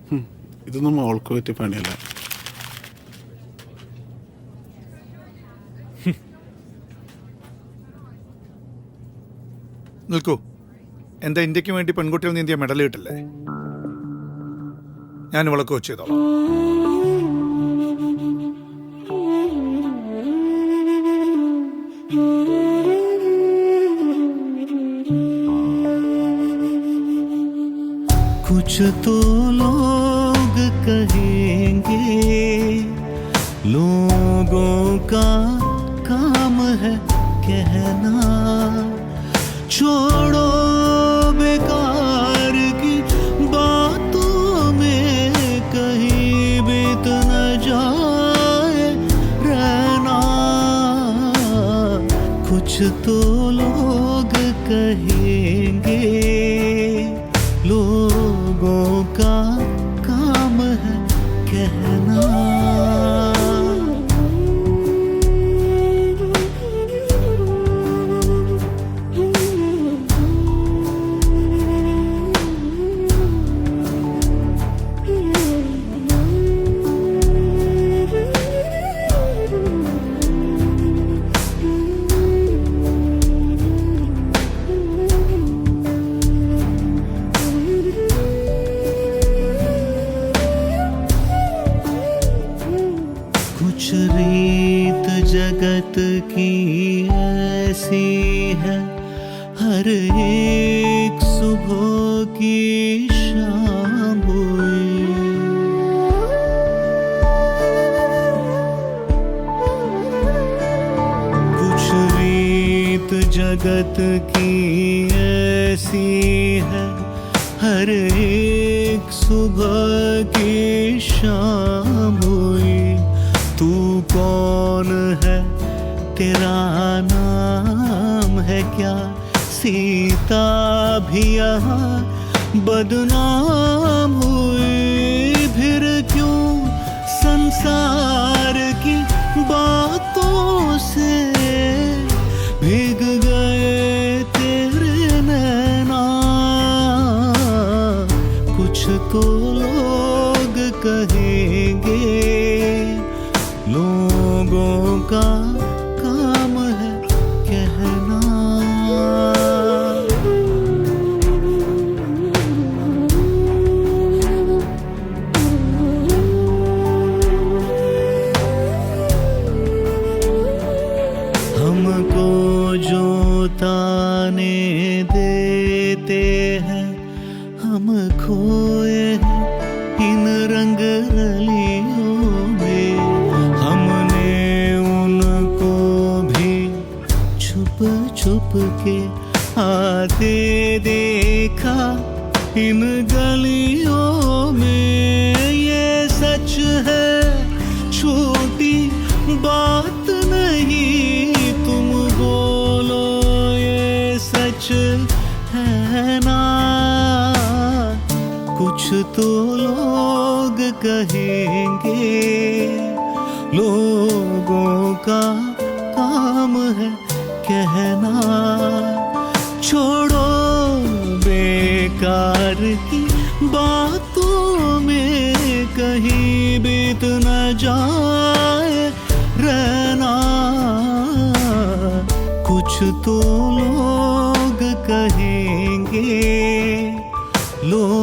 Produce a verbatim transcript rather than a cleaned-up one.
ഇതൊന്നും മോൾക്ക് പറ്റിയ പണിയല്ല. നിൽക്കൂ. എന്താ ഇന്ത്യക്ക് വേണ്ടി പെൺകുട്ടികൾ നീന്തിയ മെഡൽ കിട്ടില്ലേ? ഞാൻ ഇവളെ കോച്ച് ചെയ്തോളാം. कुछ तो लोग कहेंगे लोगों का काम है कहना, छोड़ो बेकार की बातों में कहीं बीत न जाए रहना। कुछ तो लोग कहेंगे लोगों का काम है कहना। कुछ रीत जगत की ऐसी है, हर एक सुबह की शाम हुई। कुछ रीत जगत की ऐसी है, हर एक सुबह की शाम हुई। तू कौन है, तेरा नाम है क्या? सीता भी यहाँ बदनाम हुई। फिर क्यों संसार की बातों से भीग गए तेरे नैना। कुछ तो लोग कहेंगे लोगों का काम है कहना। हमको जो ताने देते हैं, हम खोए हैं इन रंग रलियों में। हमने उनको भी छुप छुप के आते देखा इन गलियों में। ये सच है, छोटी बात नहीं, तुम बोलो ये सच है ना। कुछ तो लोग कहेंगे लोगों का काम है कहना। छोड़ो बेकार की बातों में कहीं बीत न जाए रहना। कुछ तो लोग कहेंगे लोग